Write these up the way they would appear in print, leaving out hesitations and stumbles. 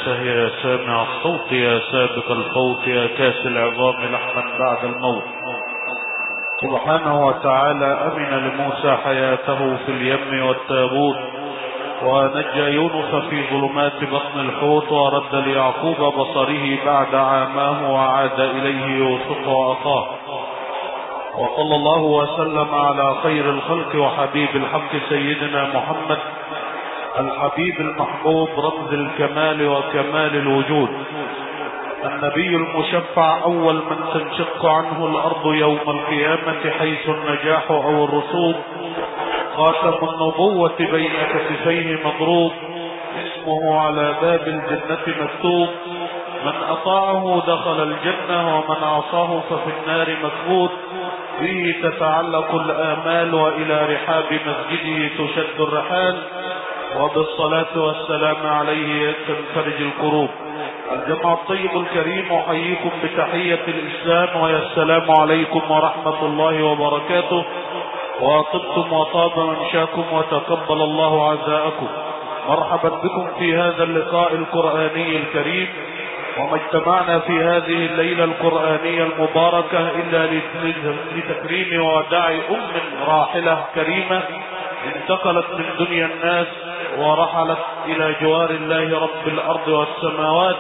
الإله يا سامع الصوت يا سابق الفوت يا كاس العظام لحما بعد الموت. سبحانه وتعالى أمن لموسى حياته في اليم والتابوت، ونجى يونس في ظلمات بطن الحوت، ورد ليعقوب بصره بعد عاماه، وعاد إليه يوسف وأخاه. وصلى الله وسلم على خير الخلق وحبيب الحق سيدنا محمد الحبيب المحبوب رمز الكمال وكمال الوجود، النبي المشفع أول من تنشق عنه الأرض يوم القيامة حيث النجاح أو الرسوب، خاتم النبوة بين كتفيه مضروب، اسمه على باب الجنة مكتوب، من أطاعه دخل الجنة ومن عصاه ففي النار مكبوت، به تتعلق الآمال وإلى رحاب مسجده تشد الرحال، وبالصلاة والسلام عليه تنفرج الكروب. الجمع الطيب الكريم أحييكم بتحية الإسلام، ويا السلام عليكم ورحمة الله وبركاته، وطبتم وطاب ممشاكم وتقبل الله عزاءكم. مرحبا بكم في هذا اللقاء القرآني الكريم، وما اجتمعنا في هذه الليلة القرآنية المباركة إلا لتكريم وداع راحلة كريمة انتقلت من دنيا الناس ورحلت إلى جوار الله رب الأرض والسماوات،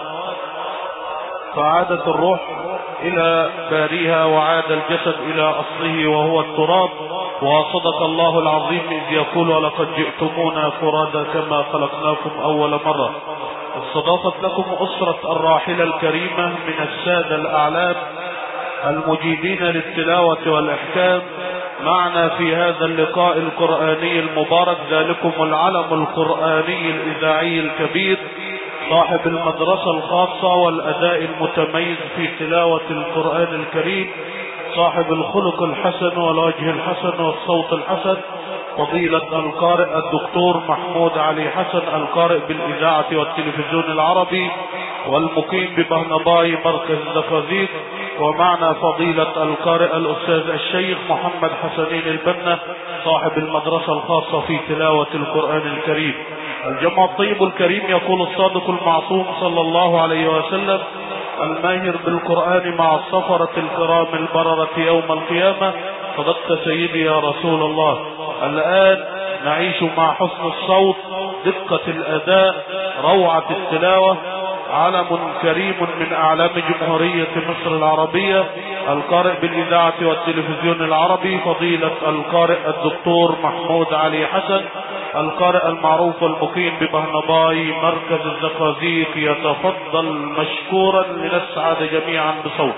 فعادت الروح إلى باريها وعاد الجسد إلى أصله وهو التراب. وصدق الله العظيم إذ يقول ولقد جئتمونا فرادا كما خلقناكم أول مرة. استضافت لكم أسرة الراحلة الكريمة من السادة الأعلام المجيدين للتلاوة والإحكام معنا في هذا اللقاء القرآني المبارك، ذلكم العلم القرآني الإذاعي الكبير، صاحب المدرسة الخاصة والأداء المتميز في تلاوة القرآن الكريم، صاحب الخلق الحسن والوجه الحسن والصوت الحسن، فضيلة القارئ الدكتور محمود علي حسن، القارئ بالإذاعة والتلفزيون العربي والمقيم ببهنباي مركز الزقازيق. ومعنا فضيلة القارئ الأستاذ الشيخ محمد حسنين البنا، صاحب المدرسة الخاصة في تلاوة القرآن الكريم. الجمع الطيب الكريم يقول الصادق المعصوم صلى الله عليه وسلم: الماهر بالقرآن مع السفرة الكرام البررة يوم القيامة. صدقت سيدي يا رسول الله. الآن نعيش مع حسن الصوت، دقة الأداء، روعة التلاوة، علم كريم من أعلام جمهورية مصر العربية، القارئ بالإذاعة والتلفزيون العربي فضيلة القارئ الدكتور محمود علي حسن، القارئ المعروف والمقيم ببهنباي مركز الزقازيق، يتفضل مشكورا لنسعد جميعا بصوت.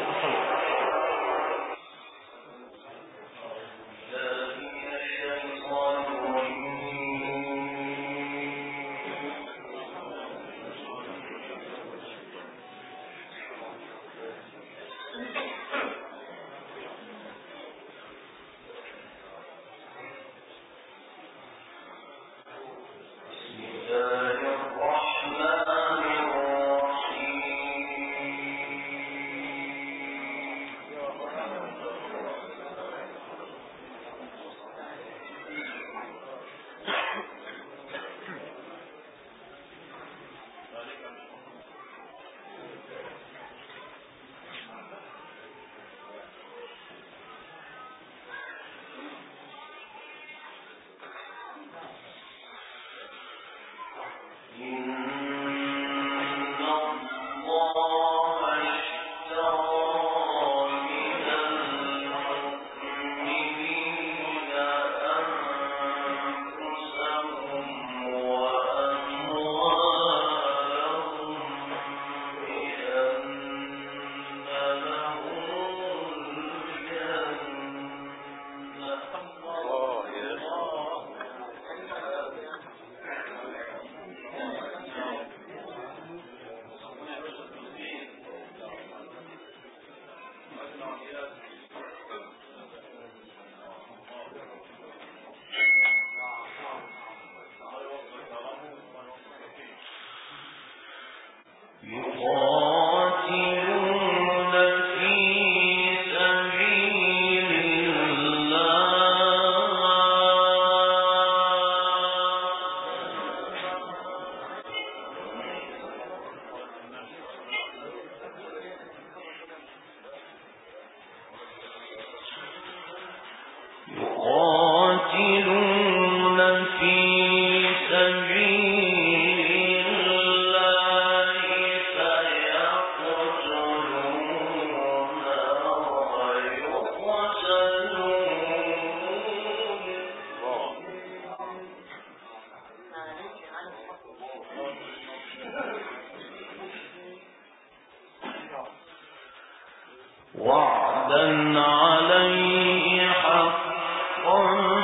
وعدا عليه حقا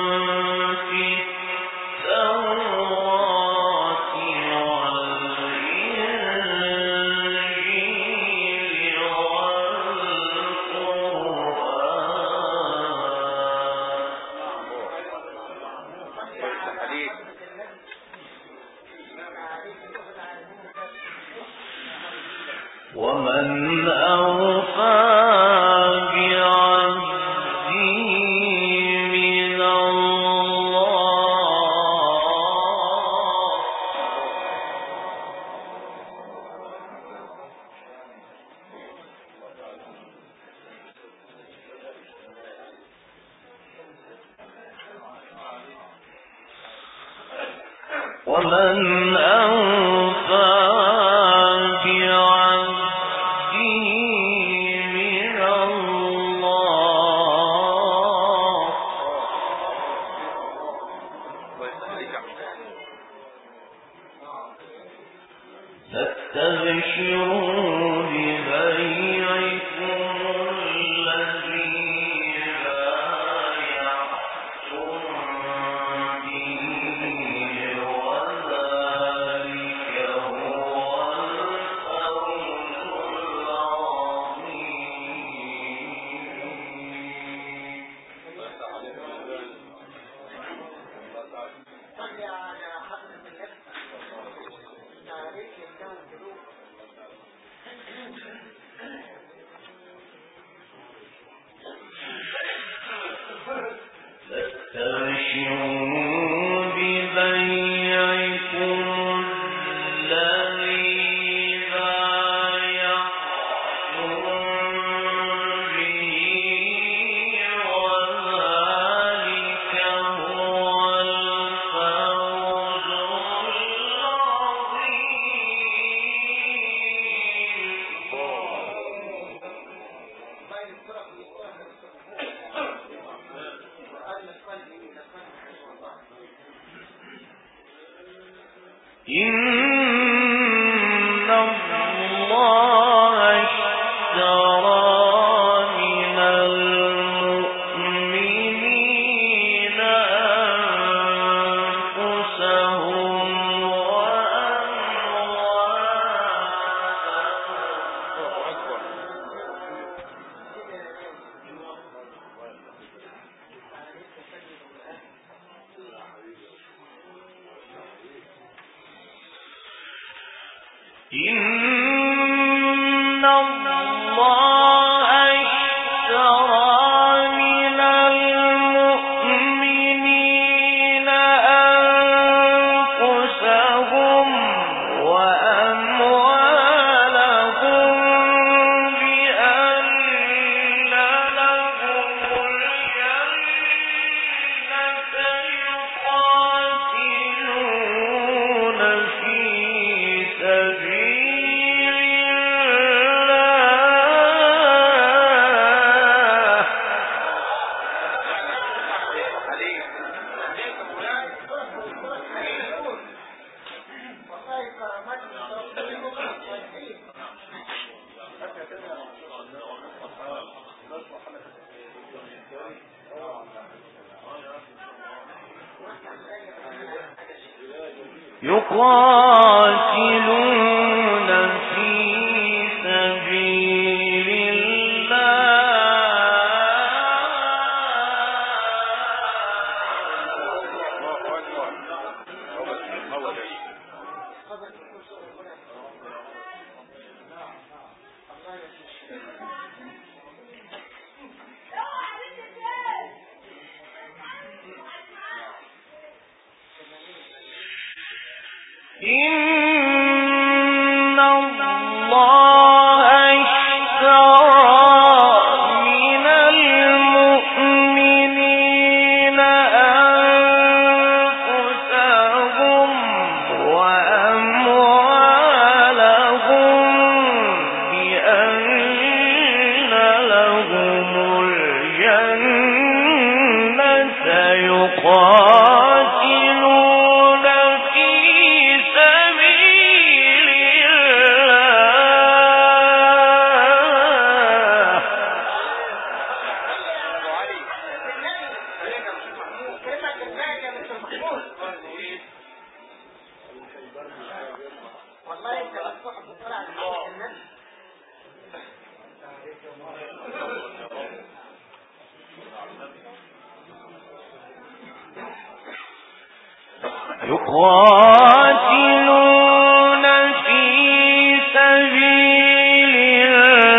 ومن أوفى بعهده من الله ومن أوفى فاستبشروا ببيعكم الذي بايعتم به وذلك هو الفوز فاستبشروا ببيعكم الذي بايعتم به وذلك هو الفوز إن الله اشترى من المؤمنين أنفسهم إن الله اشترى من المؤمنين أنفسهم وأموالهم بأن لهم الجنة يقاتلون في سبيل يقاتلون في سبيل إن الله اشترى من المؤمنين أنفسهم وأموالهم بأن لهم الجنة يقاتلون في سبيل الله يقاتلون في سبيل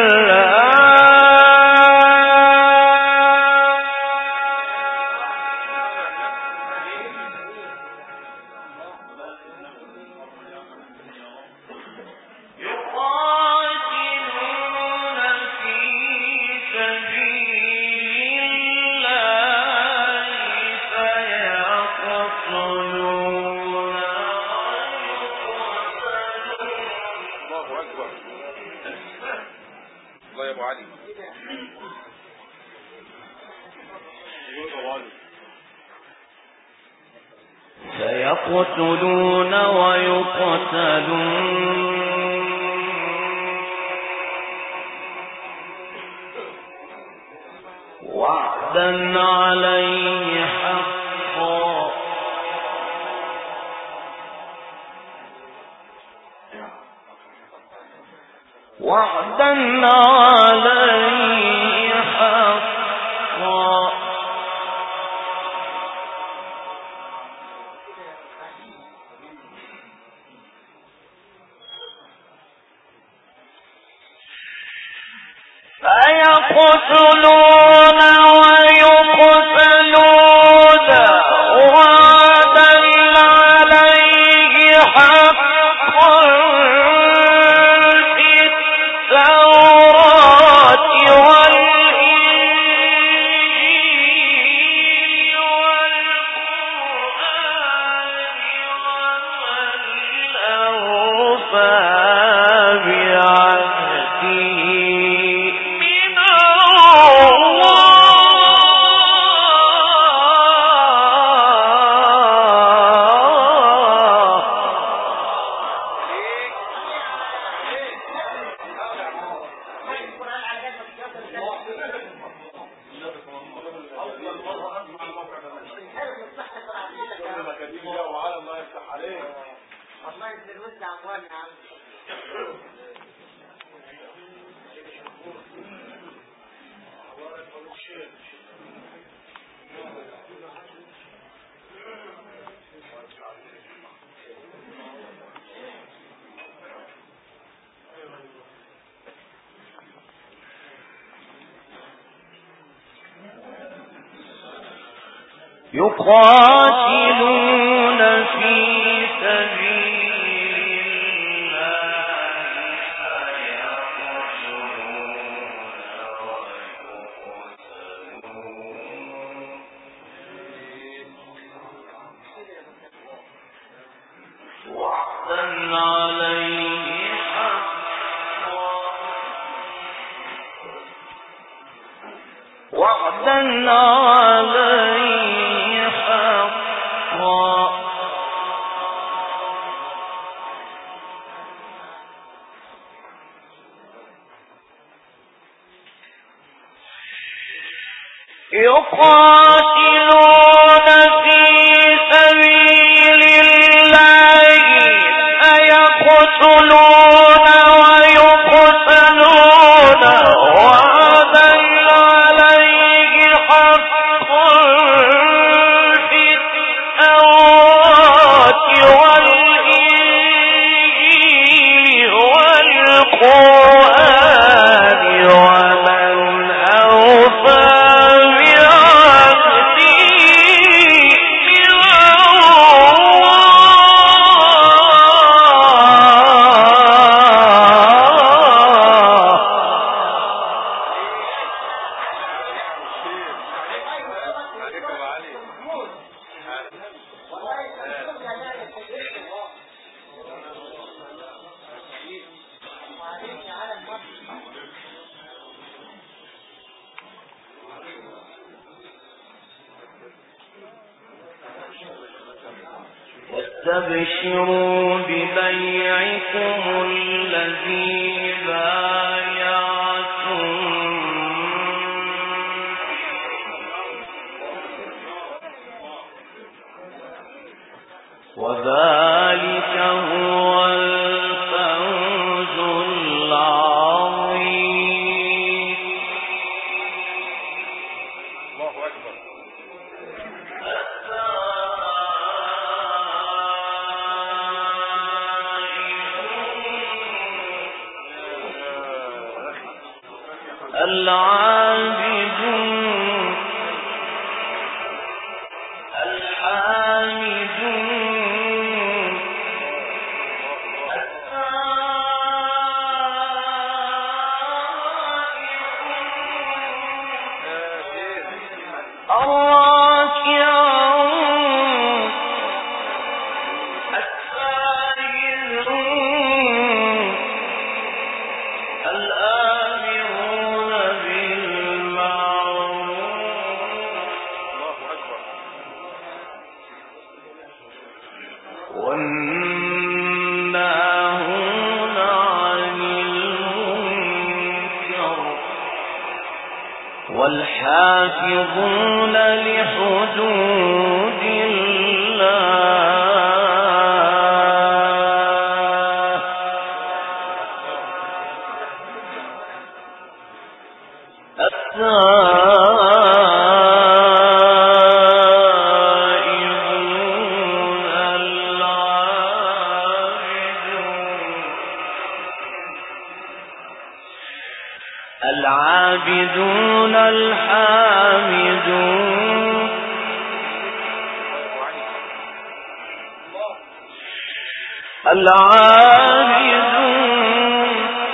سيقتلون ويقتلون وعدا عليه حقا وعدا عليه حقا فيقتلون ويقتلون وعدا عليه حقا في التوراة والإنجيل والقرآن ومن يقاتلون في سبيل وعدا عليه حقا وعدا عليه حقا يقاتلون في سبيل الله فيقتلون ويقتلون وعدا عليه حقا في التوراة والإنجيل والقرآن ومن أوفى واستبشروا ببيعكم الذي بايعتم وذلك هو الفوز العابدون الحامدون الراكعون السائلون الآمرون بالمعروف والناهون عن المنكر والحافظون لحدود الله التائبون العابدون الحامدون العابدون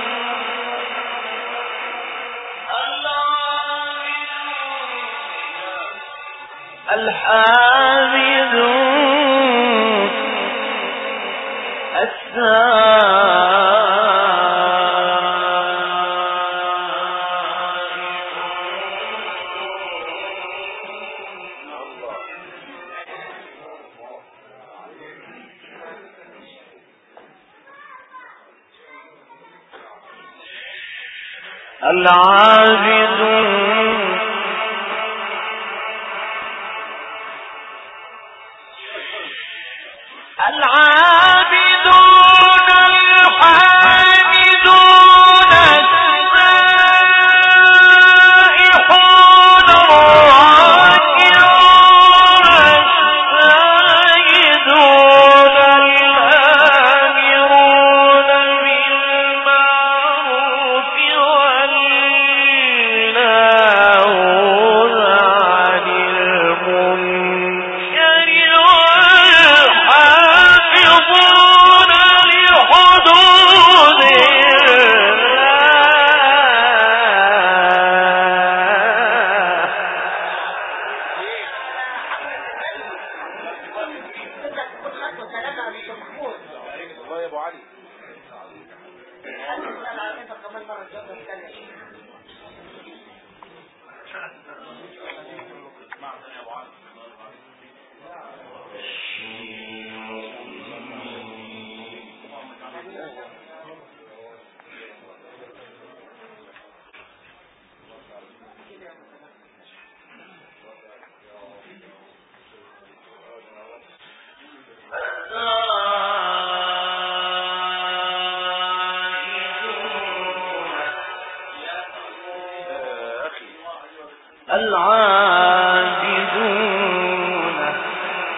الحامدون العابدون العابدون الحامدون السائحون الراكعون الساجدون الآمرون بالمعروف والناهون عن المنكر والحافظون لحدود الله يا ابو علي. العابدون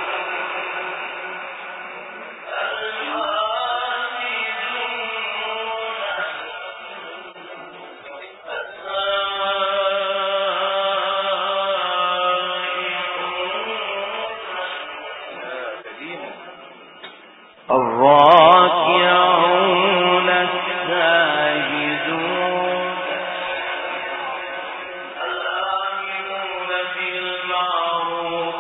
الراكعون الساجدون الآمرون بالمعروف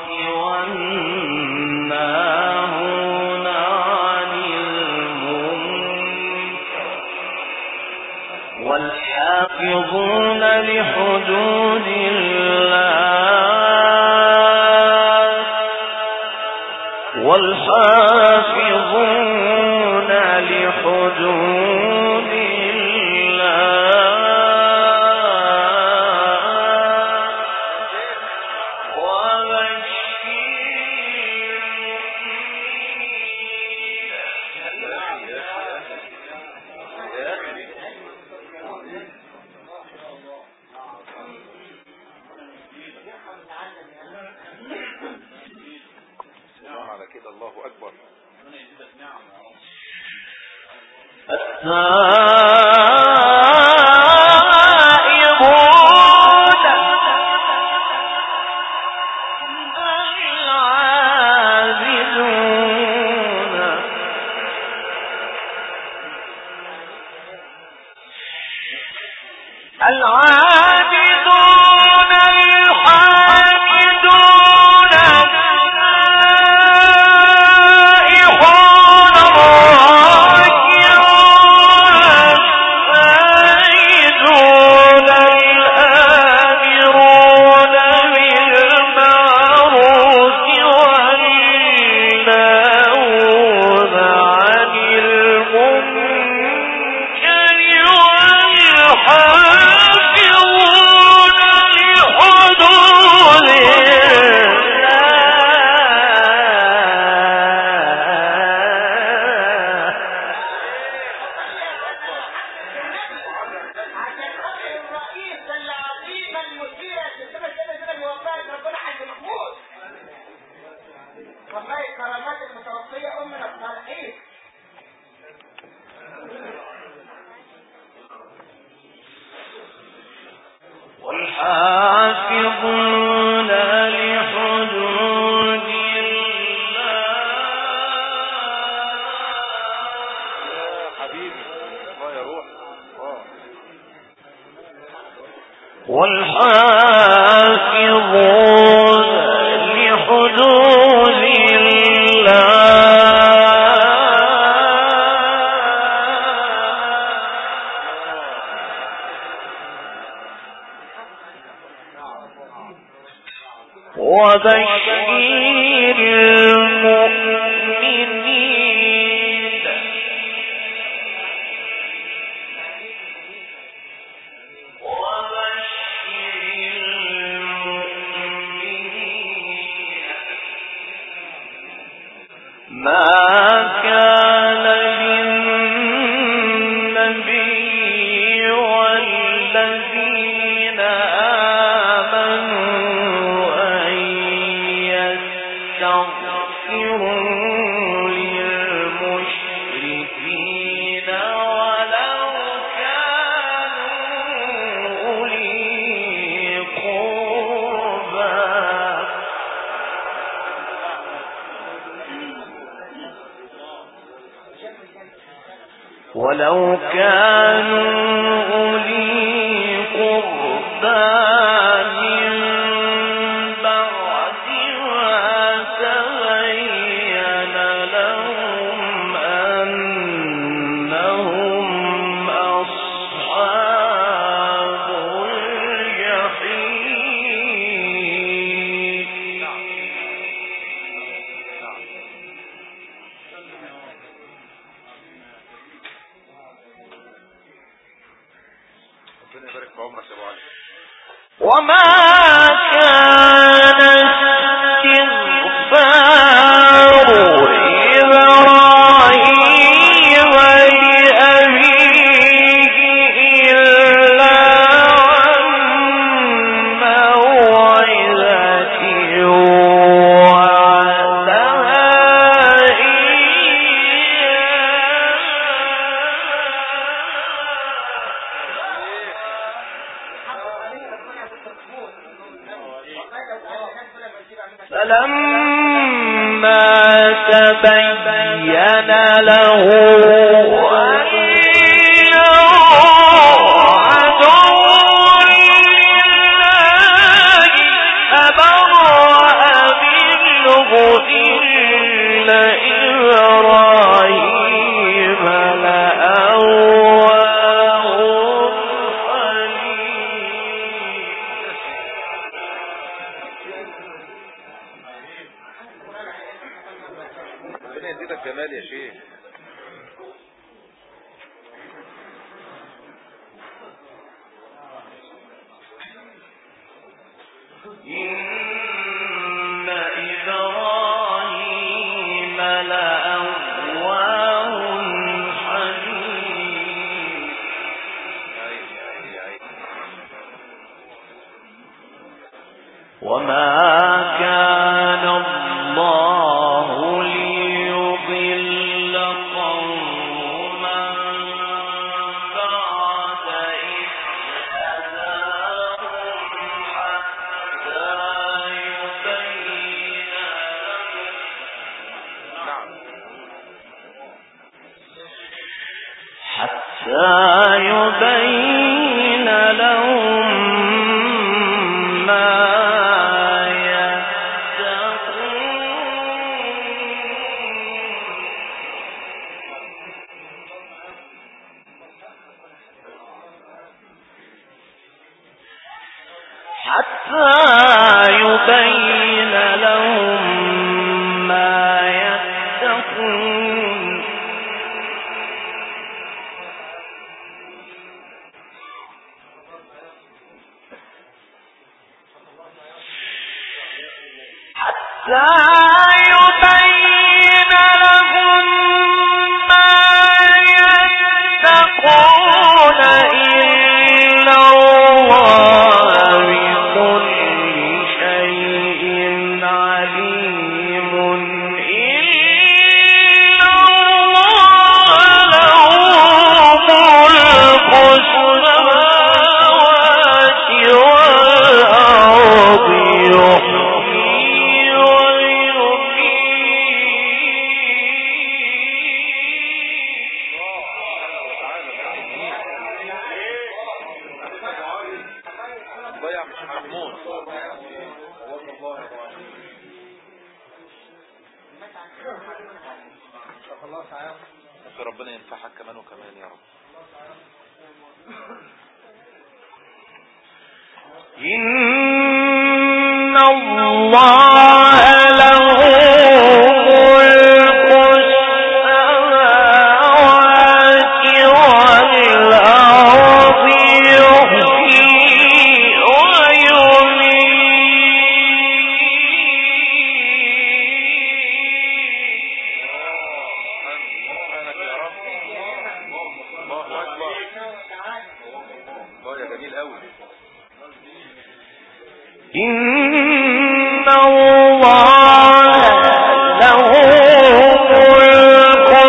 والناهون عن المنكر والحافظون لحدود الله والحافظون لحدود الله وبشر على كده الله اكبر. التائبون العابدون الحامدون السائحون الراكعون الساجدون الآمرون بالمعروف والناهون عن المنكر والحافظون لحدود والحافظون لحدود يا حبيبي الله يروح والحافظون لحدود وبشر المؤمنين ما كان للنبي والذين آمنوا أن يستغفروا للمشركين ولو كانوا أولي قربى ولو كانوا أولي قربى من بعد ما تبين لهم أنهم أصحاب الجحيم ربنا يبارك في عمرك يا ابو علي. وما كان استغفار إبراهيم لأبيه إلا عن موعظة وعدها فلما تبين له أنه عدو لله أبرأ منه إن إبراهيم لأواه حليم. ربنا يزيدك جمال يا شيخ. إن إبراهيم لأواه حليم. وما كان الله ليضل قوما بعد إذ هداهم حتى يبين لهم حتى يبين لهم ما يتقون ربنا ينفعك كمان وكمان يا رب. إن الله له ملك السماوات والأرض يحيي إن الله له ملك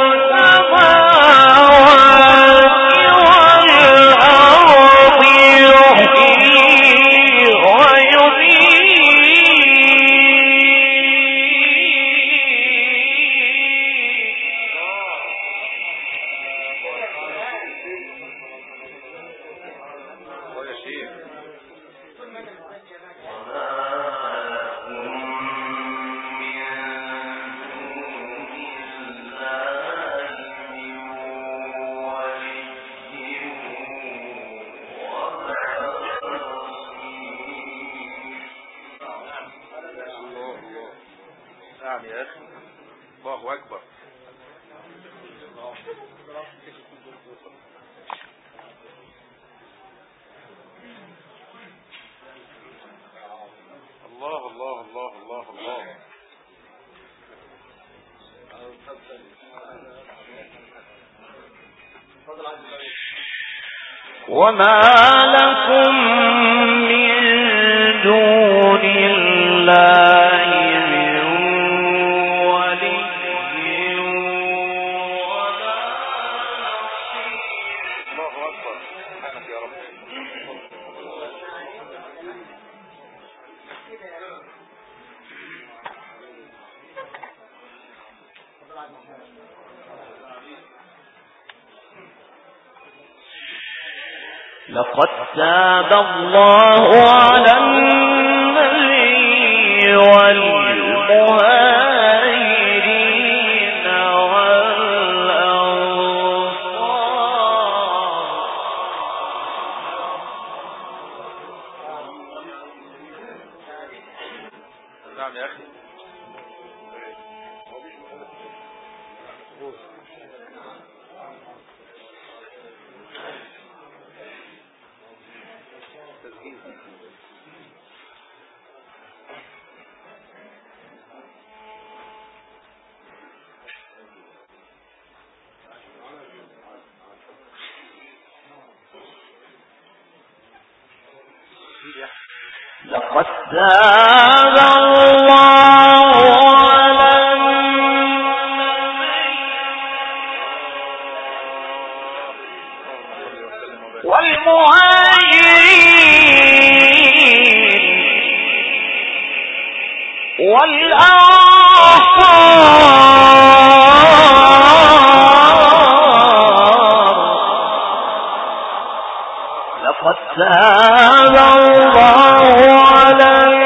السماوات والأرض يحيي نعم يا أخي، الله أكبر. الله الله الله الله الله. وما لكم من دون الله من ولي ولا نصير. الله أكبر. سبحانك يا رب. لقد تاب الله على النبي والمهاجرين والأنصار. نعم يا أخي. لقد تاب الله على النبي والمهاجرين والأنصار. لقد تاب الله على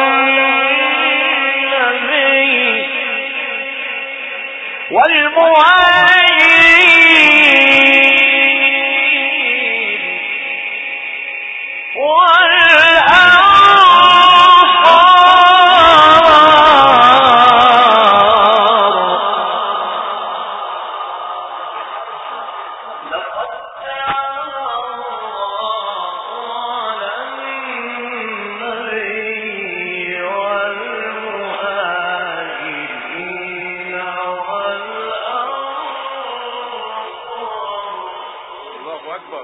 النبي والمهاجرين والأنصار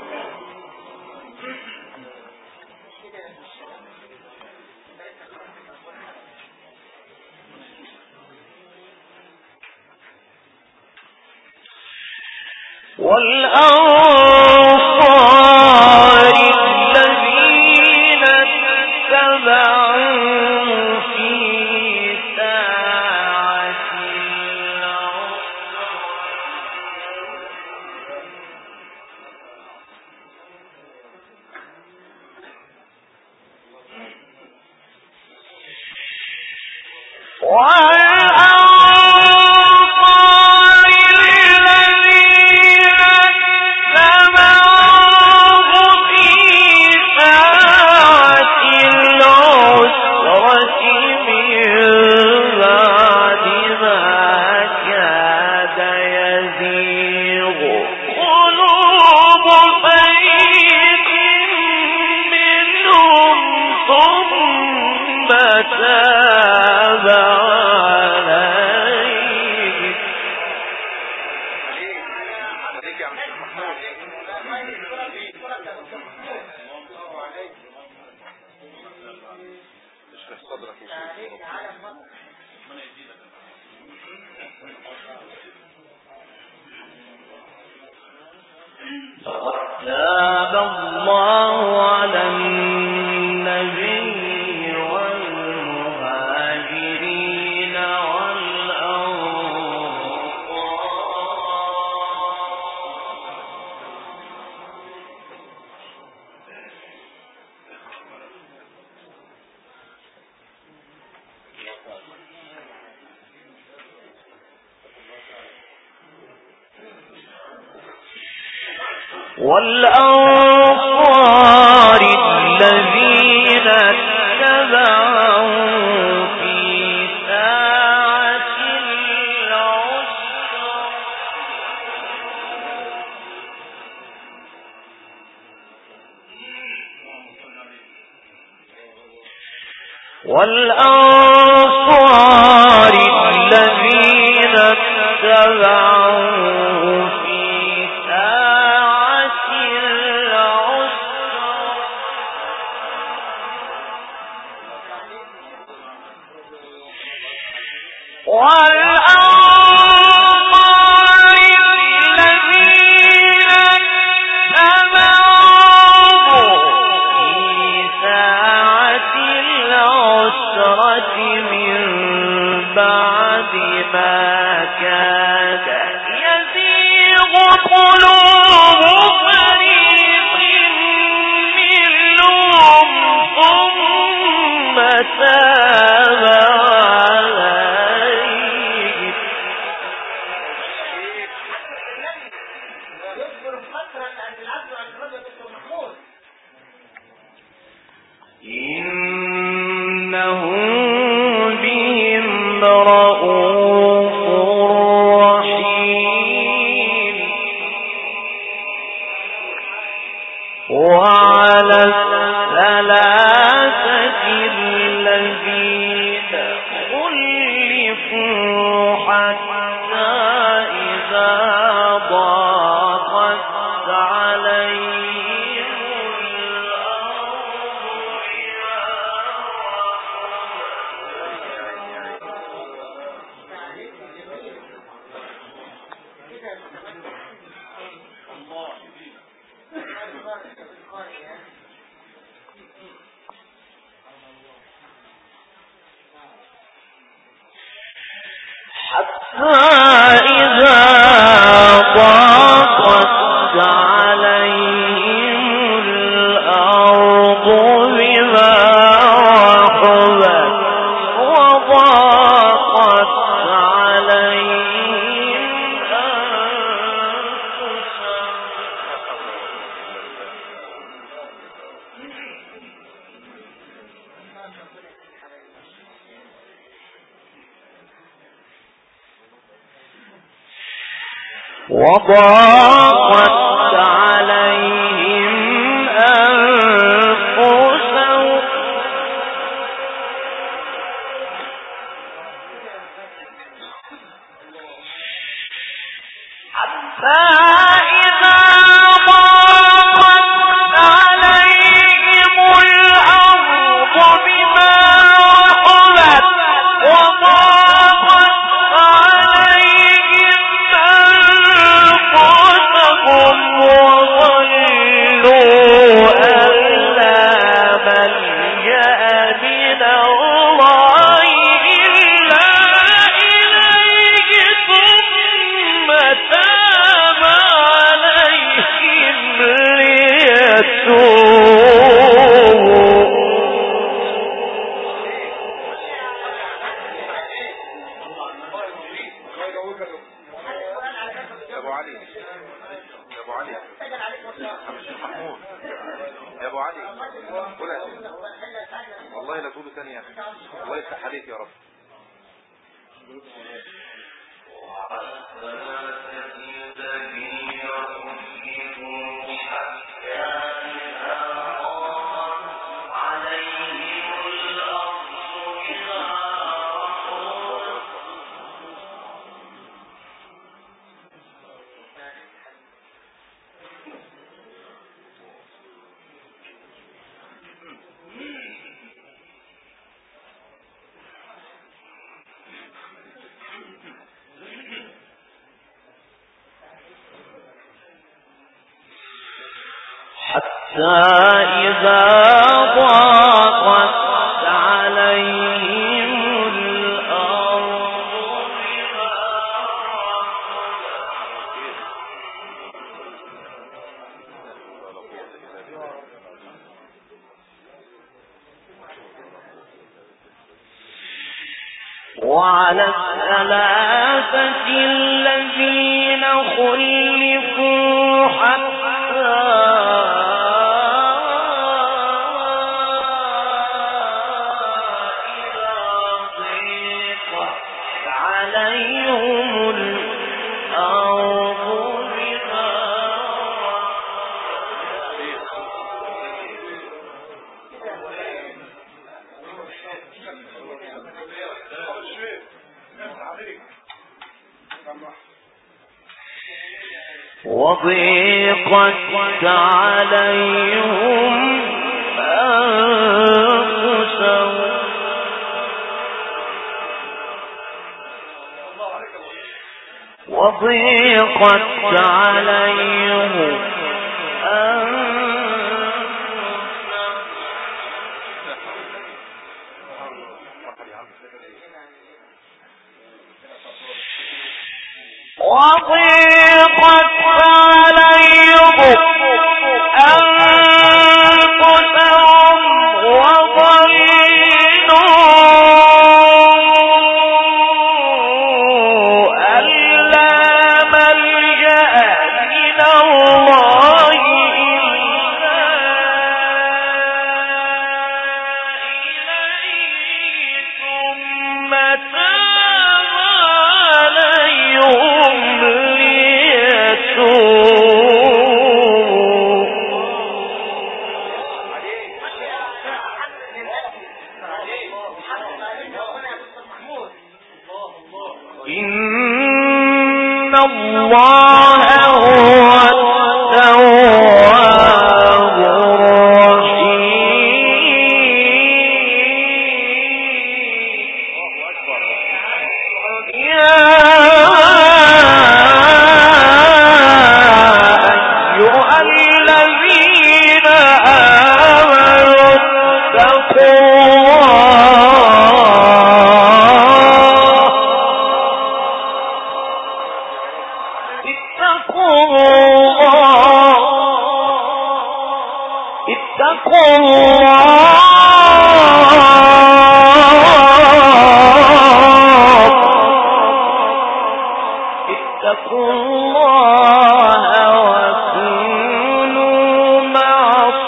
والأنصار الذين اتبعوا في ساعة تاب الله على النبي والمهاجرين والأنصار الذين اتبعوا في ساعة العسرة والأنصار الذين اتبعوا في ساعة العسرة والأنصار الذين اتبعوا في ساعة العسرة من بعد ما كاد يزيغ قلوب فريق منهم ثم تاب عليهم إنه بهم رؤوف رحيم وعلى الثلاثة الذين خلفوا حتى إذا ضاقت عليهم إذا ضاقت عليهم الأرض بما رحبت وضاقت عليهم أنفسهم حتى إذا ضاقت اخي الله يفتح عليك يا رب. إذا ضاقت عليهم الأرض وعلى الثلاثة الذين خلفوا حتى وضيقت عليهم أنفسهم وضيقت عليهم إن الله هو التواب الرحيم. يا أيها الذين آمنوا اتقوا الله وكونوا مع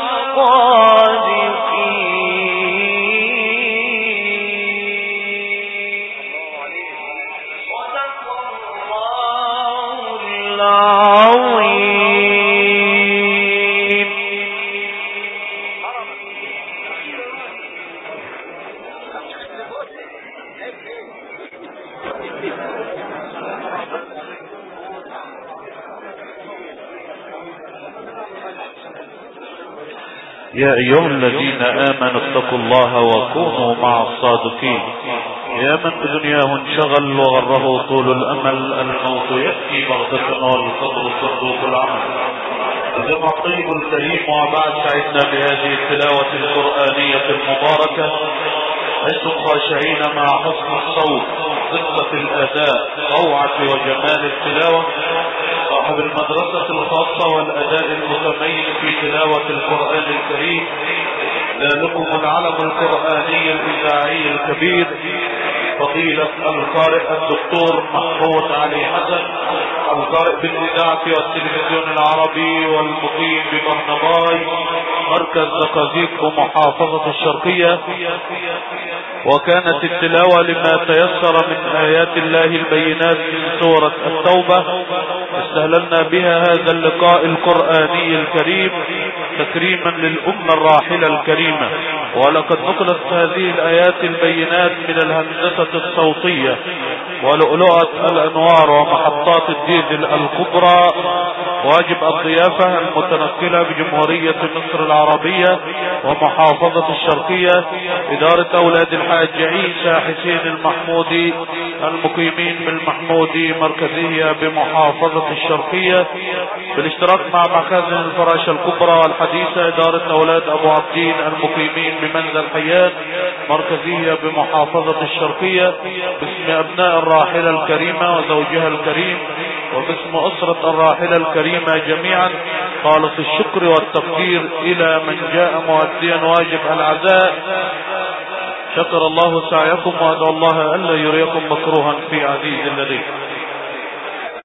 الصادقين. صدق الله العظيم. يا أيها الذين آمنوا اتقوا الله وكونوا مع الصادقين. يا من بدنياه انشغل وغره طول الأمل، الموت يأتي بغتة والقبر صندوق العمل. الجمع الطيب الكريم، وبعد سعدنا بهذه التلاوة القرآنية المباركة. أنتم خاشعين مع حسن الصوت، دقة الأداء، روعة وجمال التلاوة. صاحب المدرسة الخاصة والأداء المتميز في تلاوة القرآن الكريم، ذلكم العلم القرآني الإذاعي الكبير فضيلة القارئ الدكتور محمود علي حسن، القارئ بالإذاعة والتلفزيون العربي والمقيم ببرناباي مركز زقازيق ومحافظة الشرقية. وكانت التلاوة لما تيسر من آيات الله البينات من سورة التوبة. استهللنا بها هذا اللقاء القرآني الكريم تكريما للأمة الراحلة الكريمة. ولقد نقلت هذه الآيات البينات من الهندسة الصوتية ولؤلؤة الأنوار ومحطات الديزل الكبرى واجب الضيافة المتنقلة بجمهورية مصر العربية ومحافظة الشرقية، إدارة أولاد الحاج عيسى حسين المحمودي المقيمين بالمحمودي مركزية بمحافظة الشرقية، بالاشتراك مع مخازن الفراشة الكبرى والحديثة إدارة أولاد أبو عبدين المقيمين بمنزل حيات مركزية بمحافظة الشرقية، باسم أبناء الراحلة الكريمة وزوجها الكريم وباسم أسرة الراحلة الكريمة جميعا. خالص الشكر والتقدير إلى من جاء مؤديا واجب العزاء. شكر الله سعيكم وأدعو الله ألا يريكم مكروها في عزيز لديه.